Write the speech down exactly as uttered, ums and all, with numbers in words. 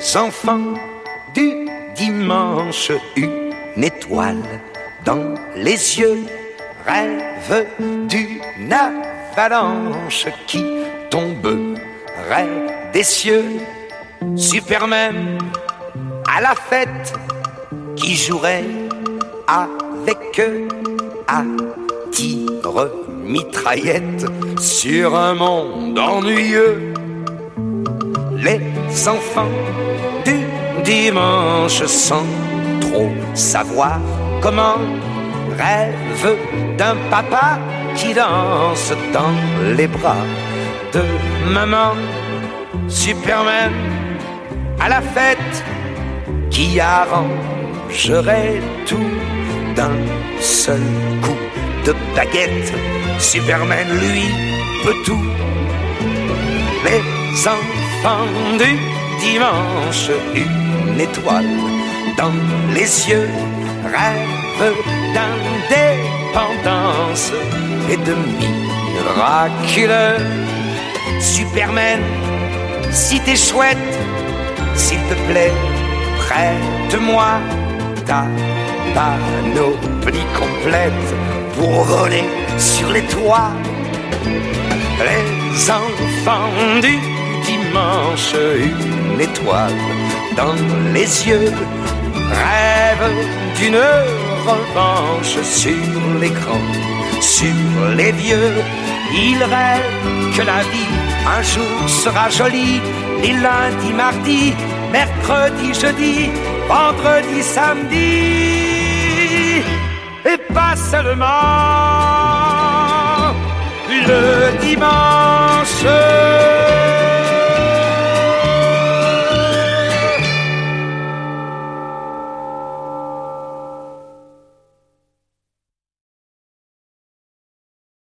enfants du dimanche, une étoile dans les yeux, rêve d'une avalanche qui tomberait des cieux. Superman à la fête qui jouerait avec eux à tire-mitraillette sur un monde ennuyeux. Les enfants du dimanche sans trop savoir comment rêvent d'un papa qui danse dans les bras de maman. Superman à la fête qui arrangerait tout d'un seul coup de baguette. Superman, lui, peut tout. Les enfants du dimanche, une étoile dans les yeux, rêvent d'indépendance et de miraculeux. Superman, si t'es chouette, s'il te plaît, prête-moi ta panoplie complète pour voler sur les toits. Les enfants du dimanche, une étoile dans les yeux, rêvent d'une revanche sur l'écran, sur les vieux. Ils rêvent que la vie un jour sera jolie, les lundis, mardis, mercredi, jeudi, vendredi, samedi, et pas seulement le dimanche.